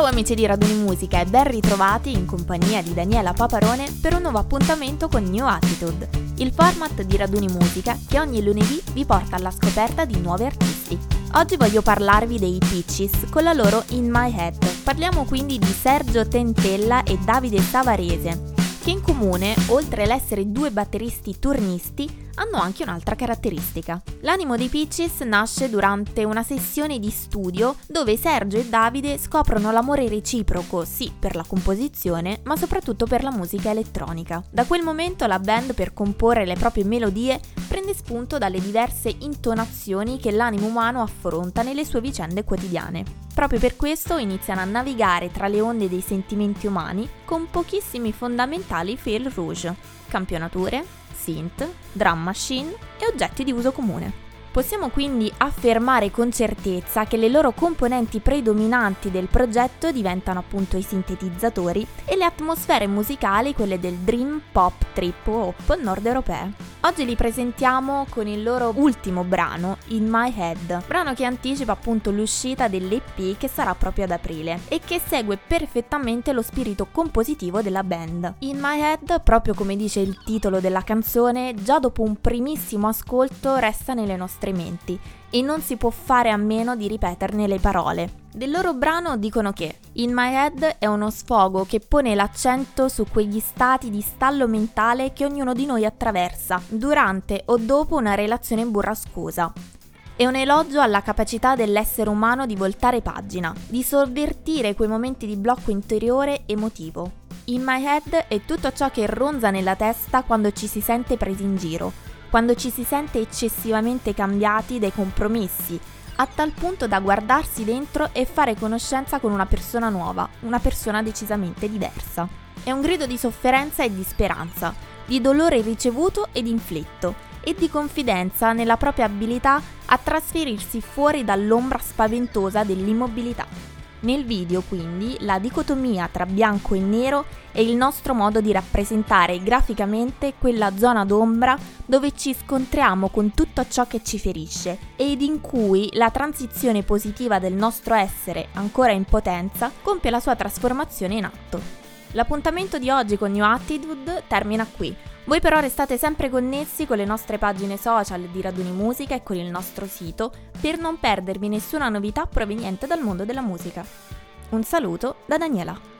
Ciao amici di Raduni Musica e ben ritrovati in compagnia di Daniela Paparone per un nuovo appuntamento con New Attitude, il format di Raduni Musica che ogni lunedì vi porta alla scoperta di nuovi artisti. Oggi voglio parlarvi dei Peaches con la loro In My Head. Parliamo quindi di Sergio Tentella e Davide Savarese, che in comune, oltre l'essere due batteristi turnisti, hanno anche un'altra caratteristica. L'animo dei Peaches nasce durante una sessione di studio dove Sergio e Davide scoprono l'amore reciproco, sì, per la composizione, ma soprattutto per la musica elettronica. Da quel momento la band, per comporre le proprie melodie, prende spunto dalle diverse intonazioni che l'animo umano affronta nelle sue vicende quotidiane. Proprio per questo iniziano a navigare tra le onde dei sentimenti umani con pochissimi fondamentali fil rouge: campionature, synth, drum machine e oggetti di uso comune. Possiamo quindi affermare con certezza che le loro componenti predominanti del progetto diventano appunto i sintetizzatori e le atmosfere musicali quelle del dream pop trip hop nord europee. Oggi li presentiamo con il loro ultimo brano, In My Head, brano che anticipa appunto l'uscita dell'EP che sarà proprio ad aprile e che segue perfettamente lo spirito compositivo della band. In My Head, proprio come dice il titolo della canzone, già dopo un primissimo ascolto resta nelle nostre menti e non si può fare a meno di ripeterne le parole. Del loro brano dicono che In My Head è uno sfogo che pone l'accento su quegli stati di stallo mentale che ognuno di noi attraversa durante o dopo una relazione burrascosa. È un elogio alla capacità dell'essere umano di voltare pagina, di sovvertire quei momenti di blocco interiore emotivo. In My Head è tutto ciò che ronza nella testa quando ci si sente presi in giro, quando ci si sente eccessivamente cambiati dai compromessi, a tal punto da guardarsi dentro e fare conoscenza con una persona nuova, una persona decisamente diversa. È un grido di sofferenza e di speranza, di dolore ricevuto ed inflitto, e di confidenza nella propria abilità a trasferirsi fuori dall'ombra spaventosa dell'immobilità. Nel video, quindi, la dicotomia tra bianco e nero è il nostro modo di rappresentare graficamente quella zona d'ombra dove ci scontriamo con tutto ciò che ci ferisce ed in cui la transizione positiva del nostro essere, ancora in potenza, compie la sua trasformazione in atto. L'appuntamento di oggi con New Attitude termina qui. Voi però restate sempre connessi con le nostre pagine social di Raduni Musica e con il nostro sito per non perdervi nessuna novità proveniente dal mondo della musica. Un saluto da Daniela.